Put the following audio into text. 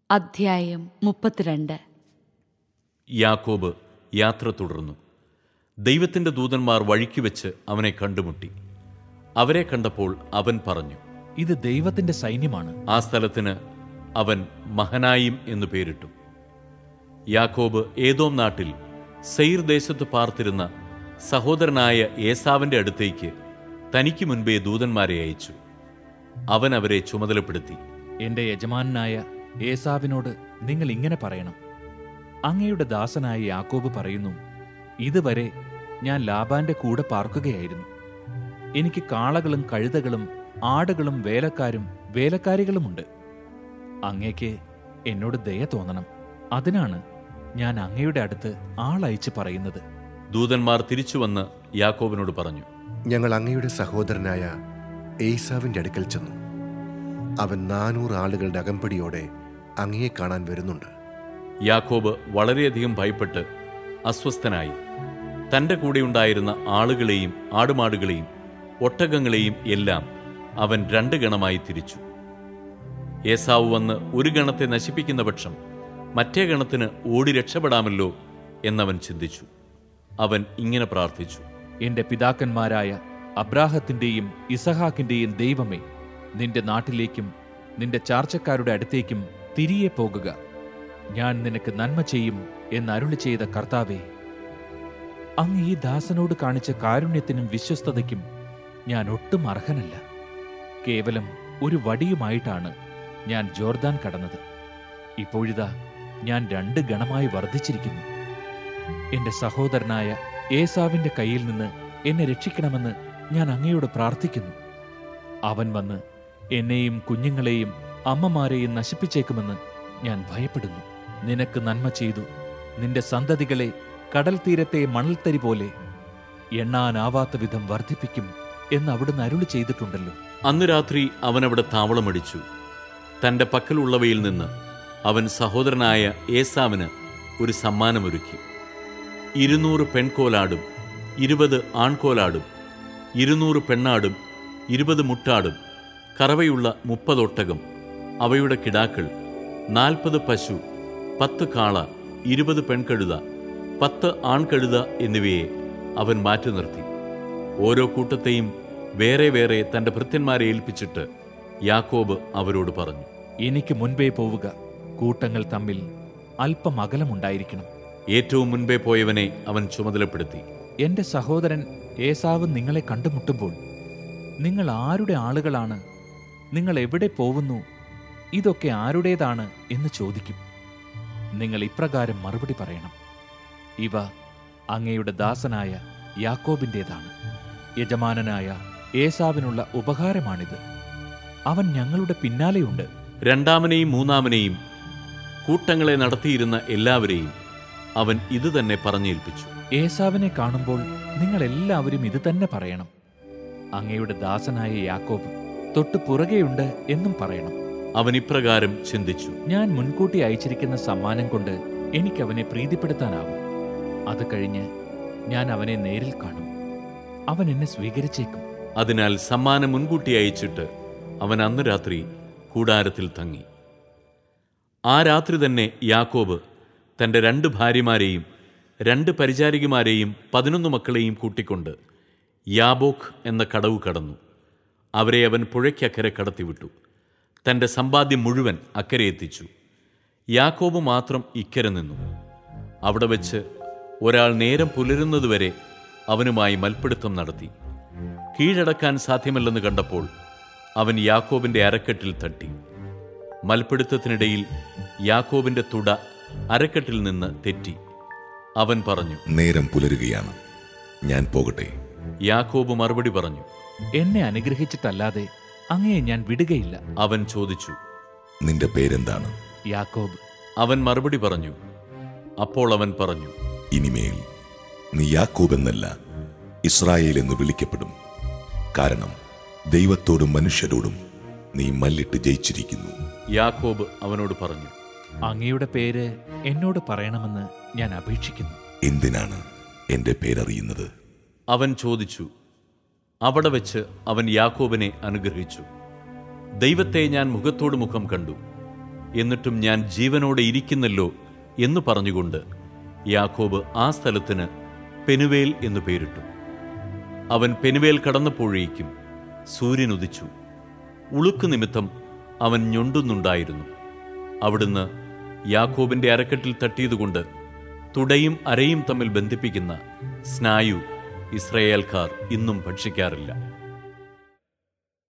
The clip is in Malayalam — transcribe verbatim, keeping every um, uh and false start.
അധ്യായം മുപ്പത്തിരണ്ട്. യാക്കോബ് യാത്ര തുടർന്നു. ദൈവത്തിൻ്റെ ദൂതന്മാർ വഴിക്ക് വെച്ച് അവനെ കണ്ടുമുട്ടി. അവരെ കണ്ടപ്പോൾ അവൻ പറഞ്ഞു, ഇത് ദൈവത്തിന്റെ സൈന്യമാണ്. ആ സ്ഥലത്തിന് അവൻ മഹനായിം എന്നു പേരിട്ടു. യാക്കോബ് ഏദോം നാട്ടിൽ സെയിർ ദേശത്ത് പാർത്തിരുന്ന സഹോദരനായ ഏസാവിന്റെ അടുത്തേക്ക് തനിക്ക് മുൻപേ ദൂതന്മാരെ അയച്ചു. അവൻ അവരെ ചുമതലപ്പെടുത്തി, എന്റെ യജമാനായ ഏസാവിനോട് നിങ്ങൾ ഇങ്ങനെ പറയണം, അങ്ങയുടെ ദാസനായ യാക്കോബ് പറയുന്നു, ഇതുവരെ ഞാൻ ലാബാന്റെ കൂടെ പാർക്കുകയായിരുന്നു. എനിക്ക് കാളകളും കഴുതകളും ആടുകളും വേലക്കാരും വേലക്കാരികളുമുണ്ട്. അങ്ങേക്ക് എന്നോട് ദയ തോന്നണം. അതിനാണ് ഞാൻ അങ്ങയുടെ അടുത്ത് ആളയച്ച് പറയുന്നത്. ദൂതന്മാർ തിരിച്ചുവന്ന് യാക്കോബിനോട് പറഞ്ഞു, ഞങ്ങൾ അങ്ങയുടെ സഹോദരനായ ഏസാവിന്റെ അടുക്കൽ ചെന്നു. അവൻ നാനൂറ് ആളുകളുടെ അകമ്പടിയോടെ അങ്ങയെ കാണാൻ വരുന്നുണ്ട്. യാക്കോബ് വളരെയധികം ഭയപ്പെട്ട് അസ്വസ്ഥനായി. തന്റെ കൂടെയുണ്ടായിരുന്ന ആളുകളെയും ആടുമാടുകളെയും ഒട്ടകങ്ങളെയും എല്ലാം അവൻ രണ്ട് ഗണമായി തിരിച്ചു. ഏസാവ് വന്ന് ഒരു ഗണത്തെ നശിപ്പിക്കുന്ന പക്ഷം മറ്റേ ഗണത്തിന് ഓടി രക്ഷപ്പെടാമല്ലോ എന്നവൻ ചിന്തിച്ചു. അവൻ ഇങ്ങനെ പ്രാർത്ഥിച്ചു, എന്റെ പിതാക്കന്മാരായ അബ്രാഹത്തിന്റെയും ഇസഹാക്കിന്റെയും ദൈവമേ, നിന്റെ നാട്ടിലേക്കും നിന്റെ ചാർച്ചക്കാരുടെ അടുത്തേക്കും തിരികെ പോകുക. ഞാൻ നിനക്ക് നന്മ ചെയ്യും എന്നരുളി ചെയ്ത കർത്താവേ, അങ്ങ് ഈ ദാസനോട് കാണിച്ച കാരുണ്യത്തിനും വിശ്വസ്തതയ്ക്കും ഞാൻ ഒട്ടും അർഹനല്ല. കേവലം ഒരു വടിയുമായിട്ടാണ് ഞാൻ ജോർദാൻ കടന്നത്. ഇപ്പോഴിതാ ഞാൻ രണ്ട് ഗണമായി വർദ്ധിച്ചിരിക്കുന്നു. എന്റെ സഹോദരനായ ഏസാവിന്റെ കയ്യിൽ നിന്ന് എന്നെ രക്ഷിക്കണമെന്ന് ഞാൻ അങ്ങയോട് പ്രാർത്ഥിക്കുന്നു. അവൻ വന്ന് എന്നെയും കുഞ്ഞുങ്ങളെയും അമ്മമാരെയും നശിപ്പിച്ചേക്കുമെന്ന് ഞാൻ ഭയപ്പെടുന്നു. നിനക്ക് നന്മ ചെയ്തു നിന്റെ സന്തതികളെ കടൽ തീരത്തെ മണൽത്തരി പോലെ എണ്ണാനാവാത്ത വിധം വർദ്ധിപ്പിക്കും എന്ന് അവിടുന്ന് അരുളി ചെയ്തിട്ടുണ്ടല്ലോ. അന്ന് രാത്രി അവനവിടെ താവളമടിച്ചു. തന്റെ പക്കലുള്ളവയിൽ നിന്ന് അവൻ സഹോദരനായ ഏസാവിന് ഒരു സമ്മാനമൊരുക്കി. ഇരുന്നൂറ് പെൺകോലാടും ഇരുപത് ആൺകോലാടും ഇരുന്നൂറ് പെണ്ണാടും ഇരുപത് മുട്ടാടും കറവയുള്ള മുപ്പതൊട്ടകം, അവയുടെ കിടാക്കൾ, നാൽപ്പത് പശു, പത്ത് കാള, ഇരുപത് പെൺകഴുത, പത്ത് ആൺകഴുത എന്നിവയെ അവൻ മാറ്റി നിർത്തി. ഓരോ കൂട്ടത്തെയും വേറെ വേറെ തന്റെ ഭൃത്യന്മാരെ ഏൽപ്പിച്ചിട്ട് യാക്കോബ് അവരോട് പറഞ്ഞു, എനിക്ക് മുൻപേ പോവുക. കൂട്ടങ്ങൾ തമ്മിൽ അല്പം അകലമുണ്ടായിരിക്കണം. ഏറ്റവും മുൻപേ പോയവനെ അവൻ ചുമതലപ്പെടുത്തി, എന്റെ സഹോദരൻ ഏസാവ് നിങ്ങളെ കണ്ടുമുട്ടുമ്പോൾ നിങ്ങൾ ആരുടെ ആളുകളാണ്, നിങ്ങൾ എവിടെ പോവുന്നു, ഇതൊക്കെ ആരുടേതാണ് എന്ന് ചോദിക്കും. നിങ്ങൾ ഇപ്രകാരം മറുപടി പറയണം, ഇവ അങ്ങയുടെ ദാസനായ യാക്കോബിൻ്റേതാണ്. യജമാനനായ ഏസാവിനുള്ള ഉപകാരമാണിത്. അവൻ ഞങ്ങളുടെ പിന്നാലെയുണ്ട്. രണ്ടാമനെയും മൂന്നാമനെയും കൂട്ടങ്ങളെ നടത്തിയിരുന്ന എല്ലാവരെയും അവൻ ഇതുതന്നെ പറഞ്ഞേൽപ്പിച്ചു. ഏസാവിനെ കാണുമ്പോൾ നിങ്ങൾ എല്ലാവരും ഇത് തന്നെ പറയണം, അങ്ങയുടെ ദാസനായ യാക്കോബ് തൊട്ടു പുറകെയുണ്ട് എന്നും പറയണം. അവൻ ഇപ്രകാരം ചിന്തിച്ചു, ഞാൻ മുൻകൂട്ടി അയച്ചിരിക്കുന്ന സമ്മാനം കൊണ്ട് എനിക്കവനെ പ്രീതിപ്പെടുത്താനാവും. അത് കഴിഞ്ഞ് ഞാൻ അവനെ നേരിൽ കാണും. അവൻ എന്നെ സ്വീകരിച്ചേക്കും. അതിനാൽ സമ്മാനം മുൻകൂട്ടി അയച്ചിട്ട് അവൻ അന്ന് രാത്രി കൂടാരത്തിൽ തങ്ങി. ആ രാത്രി തന്നെ യാക്കോബ് തന്റെ രണ്ട് ഭാര്യമാരെയും രണ്ട് പരിചാരികമാരെയും പതിനൊന്ന് മക്കളെയും കൂട്ടിക്കൊണ്ട് യാബോക്ക് എന്ന കടവ് കടന്നു. അവരെ അവൻ പുഴയ്ക്കക്കരെ കടത്തിവിട്ടു. തന്റെ സമ്പാദ്യം മുഴുവൻ അക്കരെ എത്തിച്ചു. യാക്കോബ് മാത്രം ഇക്കരെ നിന്നു. അവിടെ വെച്ച് ഒരാൾ നേരം പുലരുന്നതുവരെ അവനുമായി മൽപ്പിടുത്തം നടത്തി. കീഴടക്കാൻ സാധ്യമല്ലെന്ന് കണ്ടപ്പോൾ അവൻ യാക്കോബിന്റെ അരക്കെട്ടിൽ തട്ടി. മൽപ്പിടുത്തത്തിനിടയിൽ യാക്കോബിന്റെ തുട അരക്കെട്ടിൽ നിന്ന് തെറ്റി. അവൻ പറഞ്ഞു, നേരം പുലരുകയാണ്, ഞാൻ പോകട്ടെ. യാക്കോബ് മറുപടി പറഞ്ഞു, എന്നെ അനുഗ്രഹിച്ചിട്ടല്ലാതെ അങ്ങയെ ഞാൻ വിടുകയില്ല. അവൻ ചോദിച്ചു, നിന്റെ പേരെന്താണ്? യാക്കോബ്. അവൻ മറുപടി പറഞ്ഞു. അപ്പോൾ അവൻ പറഞ്ഞു, ഇനിമേൽ നീ യാക്കോബ് എന്നല്ല, ഇസ്രായേൽ എന്ന് വിളിക്കപ്പെടും. കാരണം ദൈവത്തോടും മനുഷ്യരോടും നീ മല്ലിട്ട് ജയിച്ചിരിക്കുന്നു. യാക്കോബ് അവനോട് പറഞ്ഞു, അങ്ങയുടെ പേര് എന്നോട് പറയണമെന്ന് ഞാൻ അപേക്ഷിക്കുന്നു. എന്തിനാണ് എന്റെ പേരറിയുന്നത്? അവൻ ചോദിച്ചു. അവിടെ വെച്ച് അവൻ യാക്കോബിനെ അനുഗ്രഹിച്ചു. ദൈവത്തെ ഞാൻ മുഖത്തോട് മുഖം കണ്ടു. എന്നിട്ടും ഞാൻ ജീവനോടെ ഇരിക്കുന്നല്ലോ എന്ന് പറഞ്ഞുകൊണ്ട് യാക്കോബ് ആ സ്ഥലത്തിന് പെനുവേൽ എന്നു പേരിട്ടു. അവൻ പെനുവേൽ കടന്നപ്പോഴേക്കും സൂര്യൻ ഉദിച്ചു. ഉളുക്ക് നിമിത്തം അവൻ ഞൊണ്ടുന്നുണ്ടായിരുന്നു. അവിടുന്ന് യാക്കോബിന്റെ അരക്കെട്ടിൽ തട്ടിയതുകൊണ്ട് തുടയും അരയും തമ്മിൽ ബന്ധിപ്പിക്കുന്ന സ്നായു ഇസ്രായേൽക്കാർ ഇന്നും ഭക്ഷിക്കാറില്ല.